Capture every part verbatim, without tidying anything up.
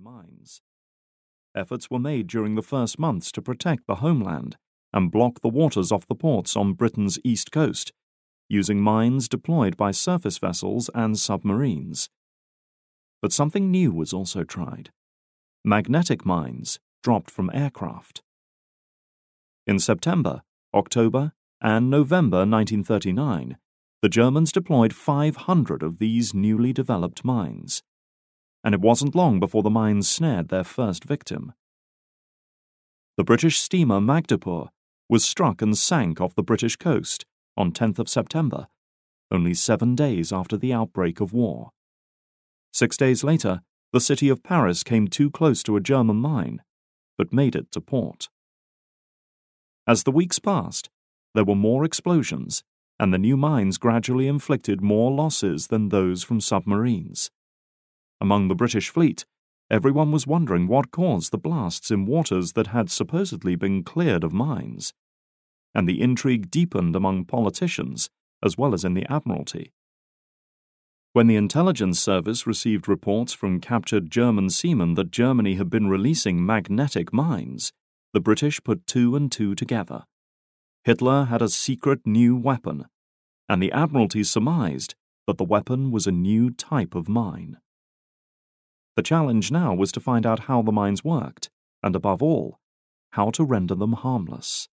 mines. Efforts were made during the first months to protect the homeland and block the waters off the ports on Britain's east coast, using mines deployed by surface vessels and submarines. But something new was also tried: magnetic mines dropped from aircraft. In September, October, and November nineteen thirty-nine, the Germans deployed five hundred of these newly developed mines, and it wasn't long before the mines snared their first victim. The British steamer Magdapur was struck and sank off the British coast on tenth of September, only seven days after the outbreak of war. Six days later, the city of Paris came too close to a German mine, but made it to port. As the weeks passed, there were more explosions, and the new mines gradually inflicted more losses than those from submarines. Among the British fleet, everyone was wondering what caused the blasts in waters that had supposedly been cleared of mines, and the intrigue deepened among politicians as well as in the Admiralty. When the intelligence service received reports from captured German seamen that Germany had been releasing magnetic mines, the British put two and two together. Hitler had a secret new weapon, and the Admiralty surmised that the weapon was a new type of mine. The challenge now was to find out how the mines worked, and above all, how to render them harmless.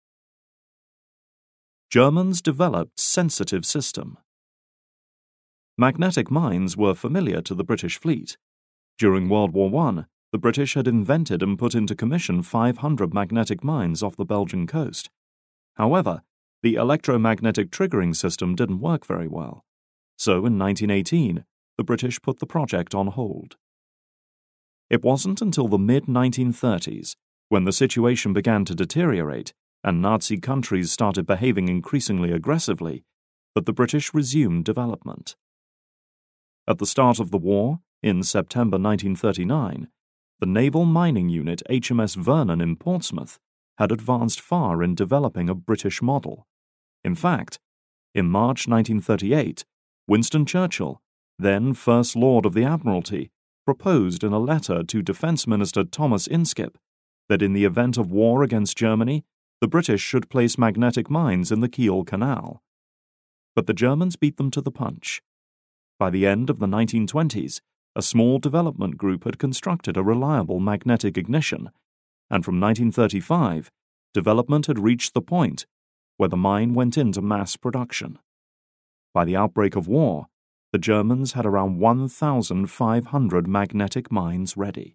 Germans developed sensitive system. Magnetic mines were familiar to the British fleet. During World War One, the British had invented and put into commission five hundred magnetic mines off the Belgian coast. However, the electromagnetic triggering system didn't work very well, so in nineteen eighteen, the British put the project on hold. It wasn't until the mid nineteen thirties, when the situation began to deteriorate and Nazi countries started behaving increasingly aggressively, that the British resumed development. At the start of the war, in September nineteen thirty-nine, the naval mining unit H M S Vernon in Portsmouth had advanced far in developing a British model. In fact, in March nineteen thirty-eight, Winston Churchill, then First Lord of the Admiralty, proposed in a letter to Defence Minister Thomas Inskip that in the event of war against Germany, the British should place magnetic mines in the Kiel Canal. But the Germans beat them to the punch. By the end of the nineteen twenties, a small development group had constructed a reliable magnetic ignition, and from nineteen thirty-five, development had reached the point where the mine went into mass production. By the outbreak of war, the Germans had around one thousand five hundred magnetic mines ready.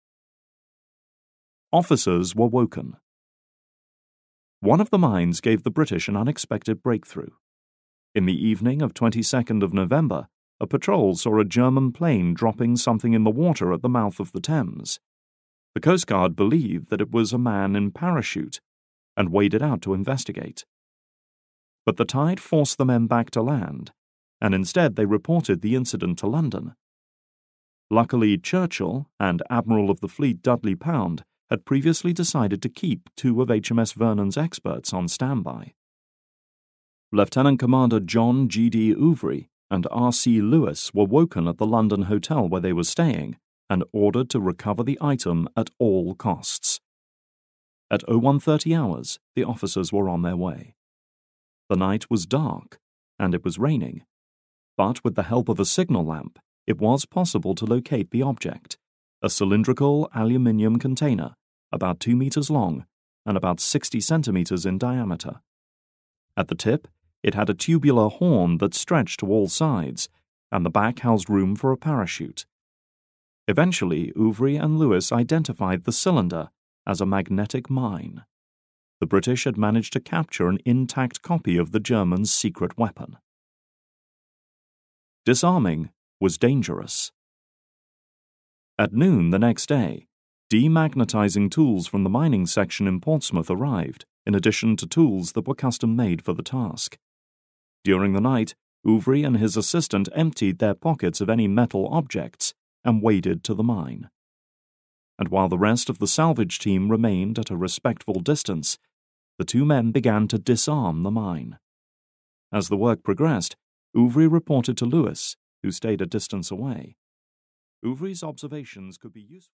Officers were woken. One of the mines gave the British an unexpected breakthrough. In the evening of twenty-second of November, a patrol saw a German plane dropping something in the water at the mouth of the Thames. The Coast Guard believed that it was a man in parachute and waded out to investigate. But the tide forced the men back to land, and instead they reported the incident to London. Luckily, Churchill and Admiral of the Fleet Dudley Pound had previously decided to keep two of H M S Vernon's experts on standby. Lieutenant Commander John G D Ouvry and R C Lewis were woken at the London hotel where they were staying and ordered to recover the item at all costs. At oh one thirty hours, the officers were on their way. The night was dark, and it was raining, but with the help of a signal lamp, it was possible to locate the object, a cylindrical aluminium container about two meters long and about sixty centimeters in diameter. At the tip, it had a tubular horn that stretched to all sides, and the back housed room for a parachute. Eventually, Ouvry and Lewis identified the cylinder as a magnetic mine. The British had managed to capture an intact copy of the Germans' secret weapon. Disarming was dangerous. At noon the next day, demagnetizing tools from the mining section in Portsmouth arrived, in addition to tools that were custom-made for the task. During the night, Ouvry and his assistant emptied their pockets of any metal objects and waded to the mine. And while the rest of the salvage team remained at a respectful distance, the two men began to disarm the mine. As the work progressed, Ouvry reported to Lewis, who stayed a distance away. Ouvry's observations could be useful.